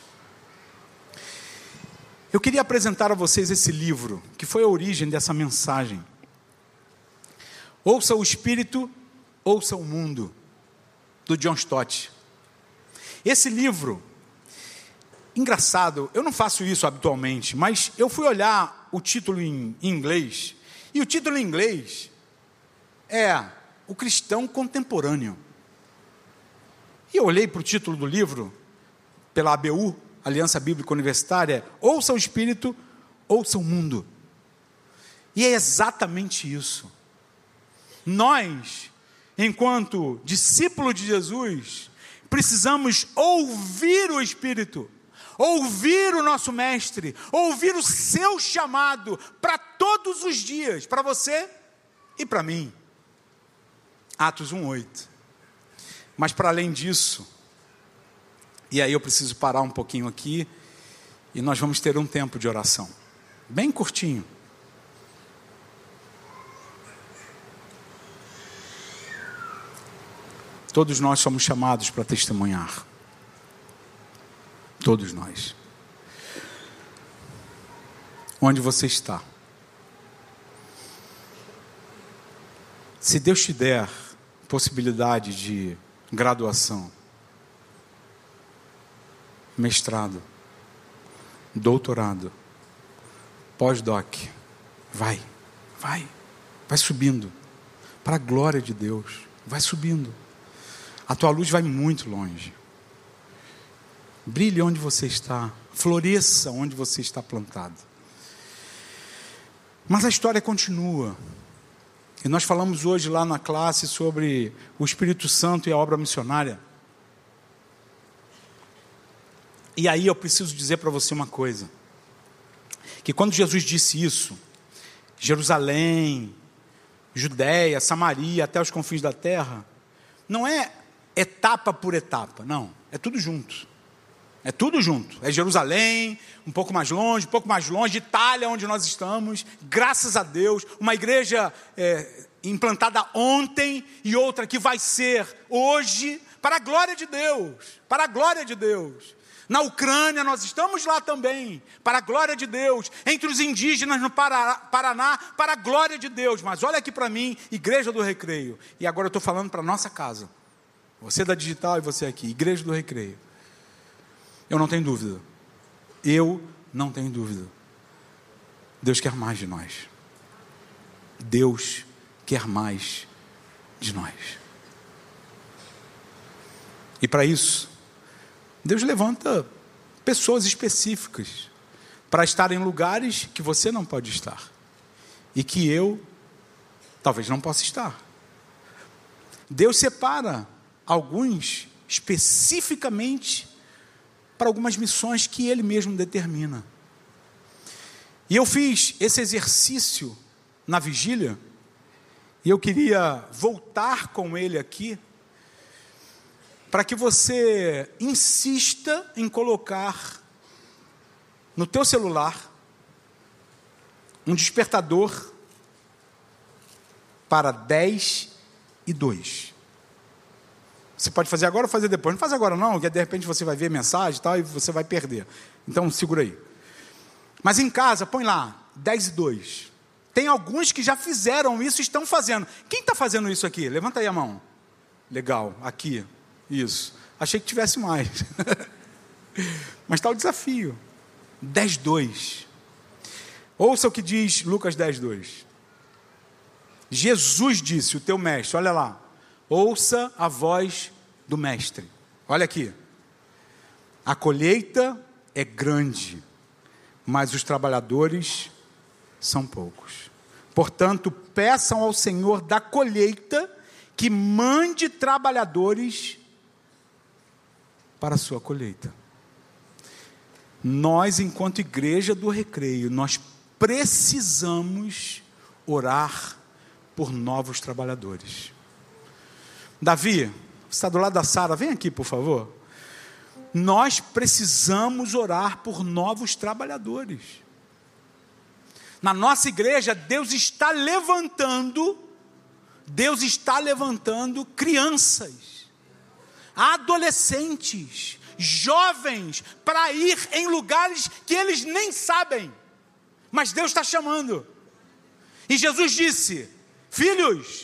Eu queria apresentar a vocês esse livro, que foi a origem dessa mensagem. Ouça o Espírito, ouça o Mundo, do John Stott. Esse livro, engraçado, eu não faço isso habitualmente, mas eu fui olhar o título em, em inglês, e o título em inglês é O Cristão Contemporâneo. E eu olhei para o título do livro, pela A B U, Aliança Bíblica Universitária, ouça o Espírito, ouça o Mundo. E é exatamente isso. Nós, enquanto discípulos de Jesus, precisamos ouvir o Espírito, ouvir o nosso Mestre, ouvir o seu chamado para todos os dias, para você e para mim. Atos um, oito. Mas para além disso, E aí eu preciso parar um pouquinho aqui e nós vamos ter um tempo de oração, bem curtinho. Todos nós somos chamados para testemunhar. Todos nós. Onde você está? Se Deus te der possibilidade de graduação, mestrado, doutorado, pós-doc, vai, vai, vai subindo, para a glória de Deus, vai subindo. A tua luz vai muito longe. Brilhe onde você está, floresça onde você está plantado. Mas a história continua. E nós falamos hoje lá na classe sobre o Espírito Santo e a obra missionária. E aí eu preciso dizer para você uma coisa. Que quando Jesus disse isso, Jerusalém, Judéia, Samaria, até os confins da terra, não é etapa por etapa, não. É tudo junto. É tudo junto. É Jerusalém, um pouco mais longe, um pouco mais longe, Itália, onde nós estamos, graças a Deus, uma igreja é, implantada ontem e outra que vai ser hoje, para a glória de Deus, para a glória de Deus. Na Ucrânia nós estamos lá também, para a glória de Deus. Entre os indígenas no Paraná, para a glória de Deus. Mas olha aqui para mim, Igreja do Recreio. E agora eu estou falando para a nossa casa. Você da Digital e você aqui, Igreja do Recreio. Eu não tenho dúvida. Eu não tenho dúvida. Deus quer mais de nós. Deus quer mais de nós. E para isso, Deus levanta pessoas específicas para estar em lugares que você não pode estar. E que eu talvez não possa estar. Deus separa alguns especificamente para algumas missões que Ele mesmo determina. E eu fiz esse exercício na vigília, e eu queria voltar com ele aqui, para que você insista em colocar no teu celular um despertador para dez e dois. Você pode fazer agora ou fazer depois. Não faz agora não, porque de repente você vai ver mensagem e tal, e você vai perder. Então segura aí. Mas em casa, põe lá, dez e dois. Tem alguns que já fizeram isso e estão fazendo. Quem está fazendo isso aqui? Levanta aí a mão. Legal, aqui. Isso. Achei que tivesse mais. Mas está o desafio. dez e dois. Ouça o que diz Lucas dez, dois. Jesus disse, o teu mestre, olha lá. Ouça a voz do mestre. Olha aqui. A colheita é grande, mas os trabalhadores são poucos. Portanto, peçam ao Senhor da colheita que mande trabalhadores para a sua colheita. Nós, enquanto igreja do Recreio, nós precisamos orar por novos trabalhadores. Davi, você está do lado da Sara, vem aqui por favor. Nós precisamos orar por novos trabalhadores. Na nossa igreja, Deus está levantando, Deus está levantando crianças, adolescentes, jovens, para ir em lugares que eles nem sabem, mas Deus está chamando. E Jesus disse, filhos,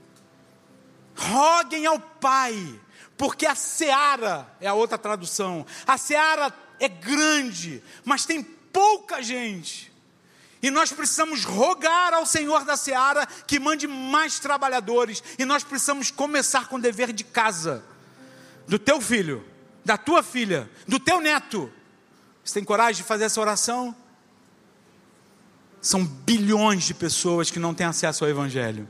roguem ao Pai, porque a seara, é a outra tradução, a seara é grande, mas tem pouca gente, e nós precisamos rogar ao Senhor da seara, que mande mais trabalhadores, e nós precisamos começar com o dever de casa, do teu filho, da tua filha, do teu neto. Você tem coragem de fazer essa oração? São bilhões de pessoas que não têm acesso ao Evangelho.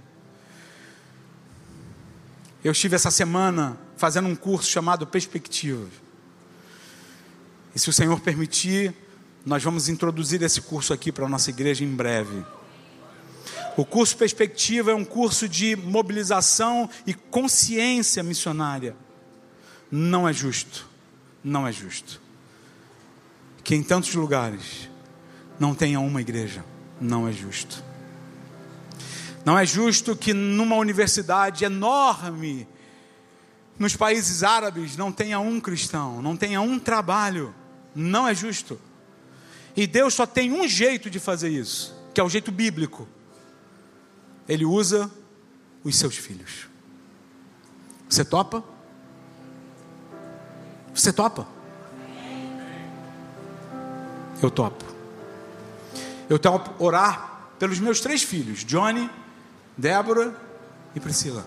Eu estive essa semana fazendo um curso chamado Perspectivas. E se o Senhor permitir, nós vamos introduzir esse curso aqui para a nossa igreja em breve. O curso Perspectiva é um curso de mobilização e consciência missionária. Não é justo, não é justo. Que em tantos lugares não tenha uma igreja, não é justo. Não é justo que numa universidade enorme, nos países árabes, não tenha um cristão, não tenha um trabalho, não é justo. E Deus só tem um jeito de fazer isso, que é o jeito bíblico. Ele usa os seus filhos. Você topa? Você topa? Eu topo. Eu topo orar pelos meus três filhos, Johnny, Débora e Priscila.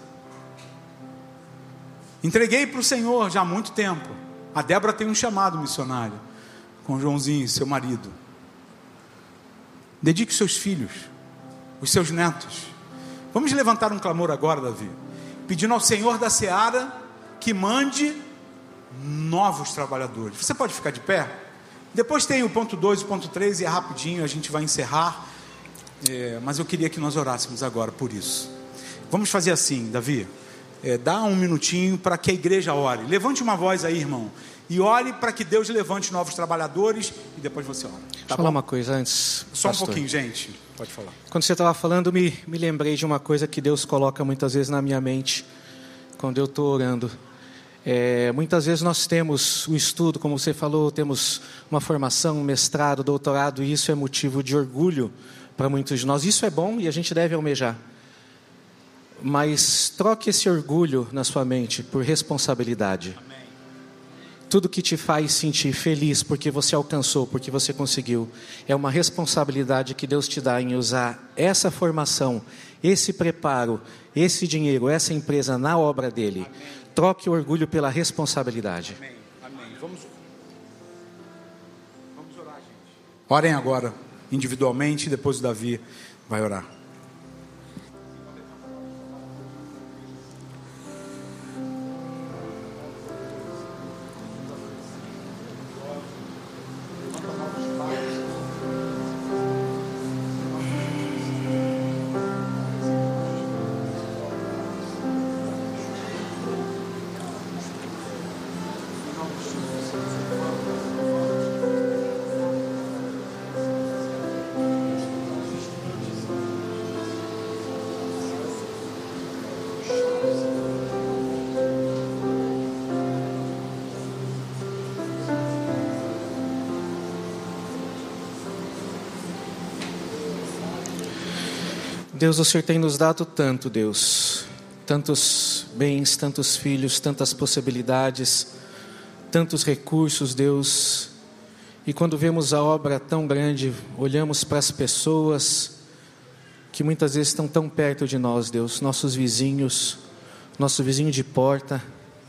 Entreguei para o Senhor já há muito tempo. A Débora tem um chamado missionário com o Joãozinho, seu marido. Dedique os seus filhos, os seus netos. Vamos levantar um clamor agora, Davi, pedindo ao Senhor da Seara que mande novos trabalhadores. Você pode ficar de pé? Depois tem o ponto dois, o ponto três, e é rapidinho, a gente vai encerrar. É, mas eu queria que nós orássemos agora por isso. Vamos fazer assim, Davi. É, dá um minutinho para que a igreja ore. Levante uma voz aí, irmão, e ore para que Deus levante novos trabalhadores, e depois você ora. Tá Deixa eu falar uma coisa antes, Só pastor. um pouquinho, gente. Pode falar. Quando você estava falando, me, me lembrei de uma coisa que Deus coloca muitas vezes na minha mente, quando eu estou orando. É, muitas vezes nós temos o estudo, como você falou, temos uma formação, um mestrado, doutorado, e isso é motivo de orgulho para muitos de nós. Isso é bom e a gente deve almejar. Mas troque esse orgulho na sua mente por responsabilidade. Amém. Tudo que te faz sentir feliz porque você alcançou, porque você conseguiu, é uma responsabilidade que Deus te dá em usar essa formação, esse preparo, esse dinheiro, essa empresa na obra dele. Amém. Troque o orgulho pela responsabilidade. Amém. Amém. Vamos, vamos orar, gente. Orem agora, individualmente, e depois o Davi vai orar. Deus, o Senhor tem nos dado tanto, Deus, tantos bens, tantos filhos, tantas possibilidades, tantos recursos, Deus, e quando vemos a obra tão grande, olhamos para as pessoas que muitas vezes estão tão perto de nós, Deus, nossos vizinhos, nosso vizinho de porta,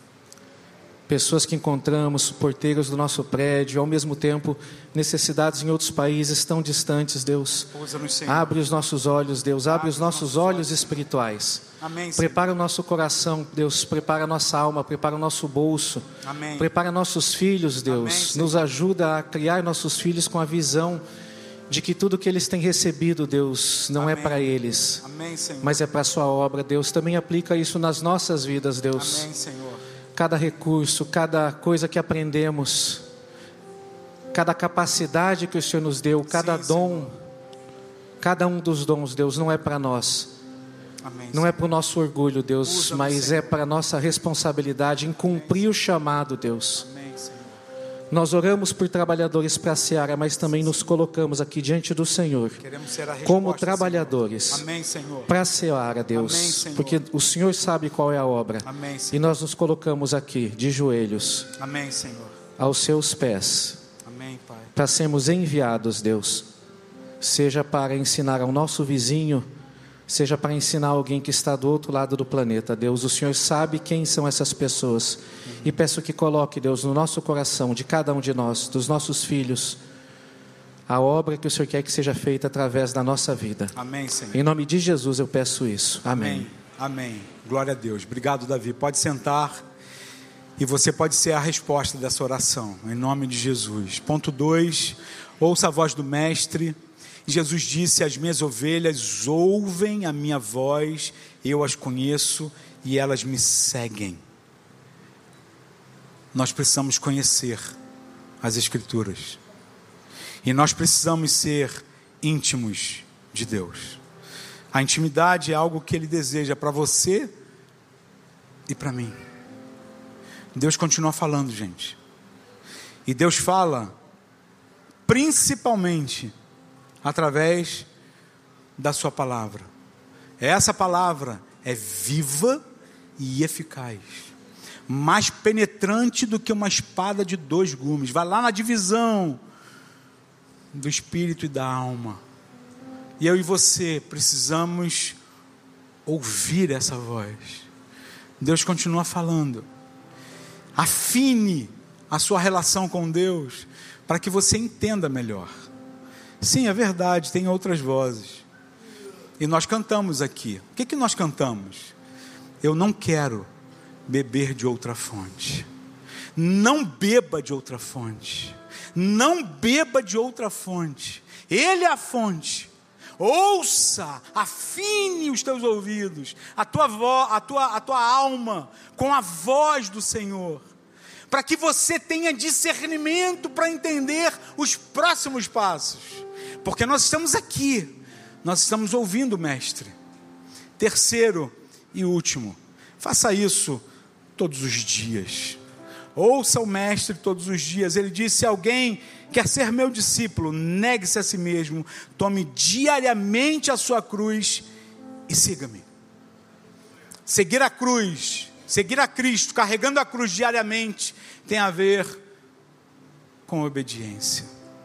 pessoas que encontramos, porteiros do nosso prédio, ao mesmo tempo, necessidades em outros países tão distantes, Deus. Abre os nossos olhos, Deus, abre os nossos olhos espirituais. Amém, prepara o nosso coração, Deus, prepara a nossa alma, prepara o nosso bolso. Amém. Prepara nossos filhos, Deus. Amém, nos ajuda a criar nossos filhos com a visão de que tudo que eles têm recebido, Deus, não Amém. é para eles, Amém, mas é para a sua obra, Deus. Também aplica isso nas nossas vidas, Deus. Amém, Senhor. Cada recurso, cada coisa que aprendemos, cada capacidade que o Senhor nos deu, cada Sim, dom, Senhor. cada um dos dons, Deus, não é para nós. Amém, não é para o nosso orgulho, Deus, Usa mas Senhor. é para a nossa responsabilidade em cumprir Amém, o chamado, Deus. Amém, Senhor. Nós oramos por trabalhadores para a Seara, mas também nos colocamos aqui diante do Senhor resposta, como trabalhadores para a Seara, Deus, Amém, Senhor. porque o Senhor sabe qual é a obra. Amém, e nós nos colocamos aqui de joelhos Amém, Senhor. aos seus pés. Amém, Pai. Para sermos enviados, Deus, seja para ensinar ao nosso vizinho, seja para ensinar alguém que está do outro lado do planeta, Deus. O Senhor sabe quem são essas pessoas. Uhum. E peço que coloque, Deus, no nosso coração, de cada um de nós, dos nossos filhos, a obra que o Senhor quer que seja feita através da nossa vida. Amém, Senhor. Em nome de Jesus eu peço isso. Amém. Amém. Amém. Glória a Deus. Obrigado, Davi. Pode sentar. E você pode ser a resposta dessa oração, em nome de Jesus. Ponto dois. Ouça a voz do Mestre. Jesus disse: as minhas ovelhas ouvem a minha voz, eu as conheço e elas me seguem. nós precisamos conhecer as Escrituras. E nós precisamos ser íntimos de Deus. A intimidade é algo que Ele deseja para você e para mim. Deus continua falando, gente. E Deus fala principalmente através da sua palavra. Essa palavra é viva e eficaz, mais penetrante do que uma espada de dois gumes. Vai lá na divisão do espírito e da alma. E eu e você precisamos ouvir essa voz. Deus continua falando. Afine a sua relação com Deus para que você entenda melhor. Sim, é verdade, tem outras vozes. E nós cantamos aqui. O que que nós cantamos? Eu não quero beber de outra fonte. Não beba de outra fonte. Não beba de outra fonte. Ele é a fonte. Ouça, afine os teus ouvidos, a tua, vo, a tua, a tua alma com a voz do Senhor, para que você tenha discernimento para entender os próximos passos, porque nós estamos aqui, nós estamos ouvindo o Mestre. Terceiro e último, faça isso todos os dias. Ouça o Mestre todos os dias. Ele disse: se alguém quer ser meu discípulo, negue-se a si mesmo, tome diariamente a sua cruz e siga-me. Seguir a cruz, seguir a Cristo, carregando a cruz diariamente, tem a ver com obediência.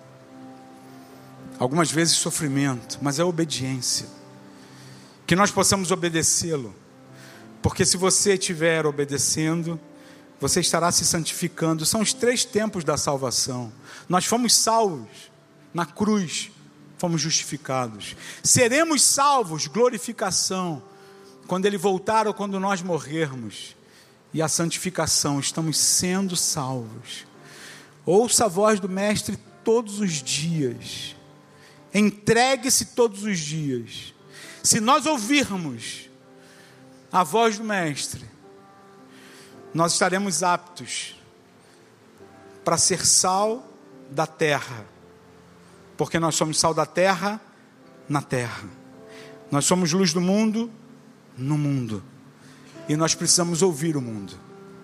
Algumas vezes sofrimento, mas é obediência. Que nós possamos obedecê-lo, porque se você estiver obedecendo, você estará se santificando. São os três tempos da salvação. Nós fomos salvos na cruz, fomos justificados. Seremos salvos, glorificação, quando Ele voltar ou quando nós morrermos. E a santificação, estamos sendo salvos. Ouça a voz do Mestre todos os dias. Entregue-se todos os dias. Se nós ouvirmos a voz do Mestre, nós estaremos aptos para ser sal da terra, porque nós somos sal da terra na terra. Nós somos luz do mundo no mundo, e nós precisamos ouvir o mundo.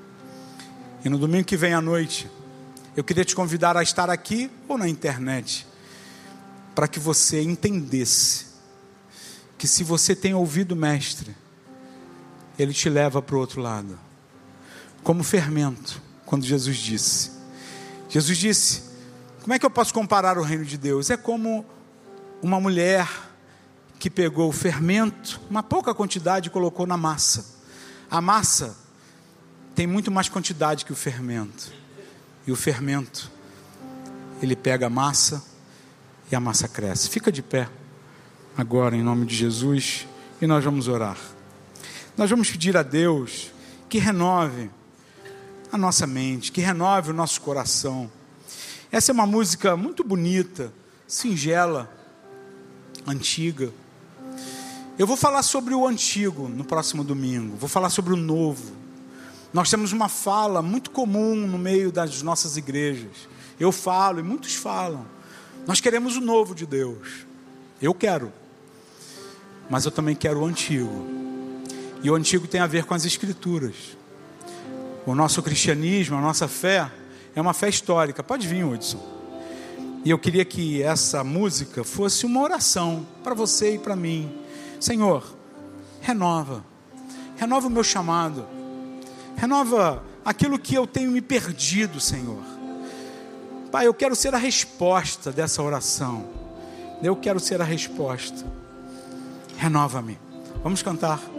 E no domingo que vem à noite, eu queria te convidar a estar aqui ou na internet, para que você entendesse que se você tem ouvido o Mestre, Ele te leva para o outro lado. Como fermento, quando Jesus disse. Jesus disse: como é que eu posso comparar o reino de Deus? É como uma mulher que pegou o fermento, uma pouca quantidade, e colocou na massa. A massa tem muito mais quantidade que o fermento. E o fermento, ele pega a massa e a massa cresce. Fica de pé agora em nome de Jesus e nós vamos orar. Nós vamos pedir a Deus que renove a nossa mente, que renove o nosso coração. Essa é uma música muito bonita, singela, antiga. Eu vou falar sobre o antigo no próximo domingo, vou falar sobre o novo. Nós temos uma fala muito comum no meio das nossas igrejas. Eu falo e muitos falam. Nós queremos o novo de Deus. Eu quero. Mas eu também quero o antigo. E o antigo tem a ver com as Escrituras. O nosso cristianismo, a nossa fé, é uma fé histórica. Pode vir, Hudson. E eu queria que essa música fosse uma oração para você e para mim. Senhor, renova. Renova o meu chamado. Renova aquilo que eu tenho me perdido, Senhor. Pai, eu quero ser a resposta dessa oração. Eu quero ser a resposta. Renova-me. Vamos cantar.